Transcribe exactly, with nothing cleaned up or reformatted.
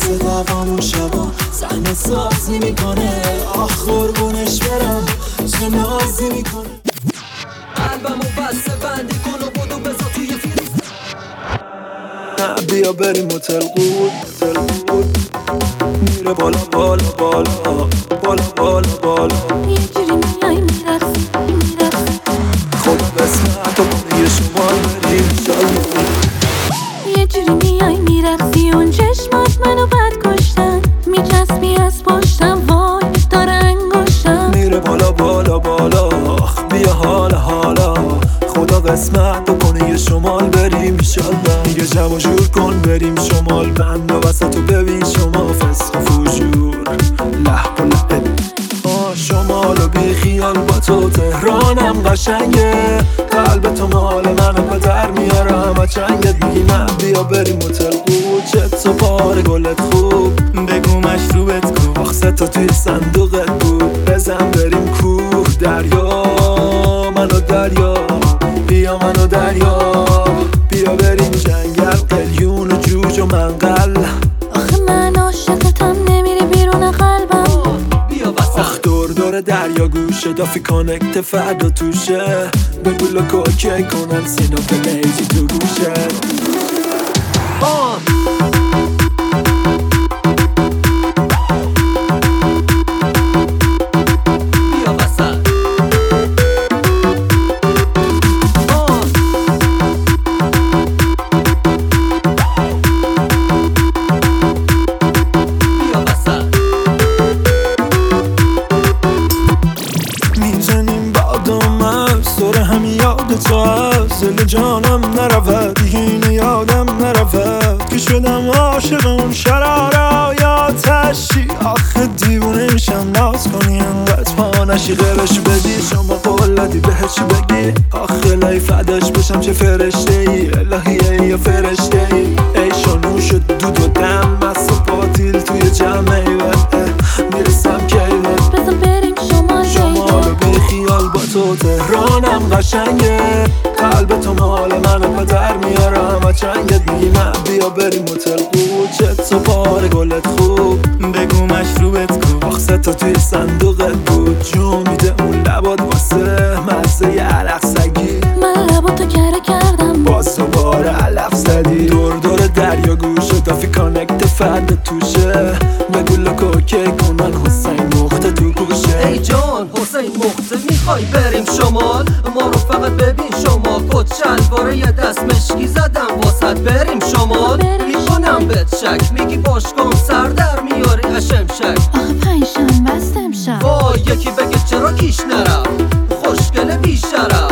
مثل دوامون شبا صحنه سازی میکنه. آخ قربونش برم چه نازی میکنه. قلبمو بسته بندی کن و بدو بذار توی فیلم. نه بیا بریم هتل قود هتل قود میره بالا بالا بالا بالا بالا بالا. یه جوری میای میرقصی میرقصی خدا قسمت و کنه یه شمال بریم انشالله. یه جوری میای میرقصی اون چشمات منو بد کشتن میچسبی از پشتم وای داره انگشتم میره بالا بالا بالا. آخ بیا حالا حالا خدا قسمت بکنه یه شمال بریم انشالله. دیگه جمع و جور کن بریم شمال بند و وسط و ببین شما فسق و فجور لح و لحه. آه شمال و بی خیال با تو تهرانم قشنگه. قلب تو مال منو پدر میاره همه چنگت. میگی نه بیا بریم هتل قود چت و پاره گلت خوب بگو مشروبت کو. آخ سه تا توی صندوقت بود بزن بریم کوه دریا منو دریا بیا منو دریا. بیا بریم جنگل قلیون و جوج و منقل. آخه من عاشقتم نمیری بیرون قلبم. بیا وسط آخ دور دور دریا گوشه دافی کانکت فردا توشه. بگو لکو اوکی کنن سینا پلیجی تو گوشه. آن بیا وسط. آن بیا وسط. میزنیم بادم از سر همین یاد تو از دل جانم نرود دیگه اینو یادم نرود که شدم عاشق اون شرارا یا تشی. آخه دیوونه میشم ناز کنی انقدر پا نشی غیرش بدی شما قولدی بهش بگی. آخه لای فداش بشم چه فرشته ای الهیه یا فرشته ای. ای شانوش دود و دم مست و پاتیل توی جمعه میرسم کیوت. بزن بریم شمال شمال بی خیال با تو تهرانم قشنگه. قلب تو مال منو پدر میاره همه چنگت. میگی نه بیا بریم هتل قود چت و پاره گلت خوب بگو مشروبت کو. آخ سه تا توی صندوقت بود جو میده اون لبات واسه مزه ی علف سگی. من لباتو کره کردم باز تو باره علف زدی. دور دور دریا گوشه دافی کانکت فرد توشه. بگو لکو اوکی کنن حسین مخته تو گوشه. ای جان حسین مخته میخوای بریم شمال. ما رو فقط ببین شما کت شلواره یه دست مشکی زدم واسط بریم شمال. میکنم بهت شک میگی باش کن سر در میاری اشمشک. آخه پنجشنبه است امشب. وای یکی بگه چرا کیش نرم خوشگله بیشرف.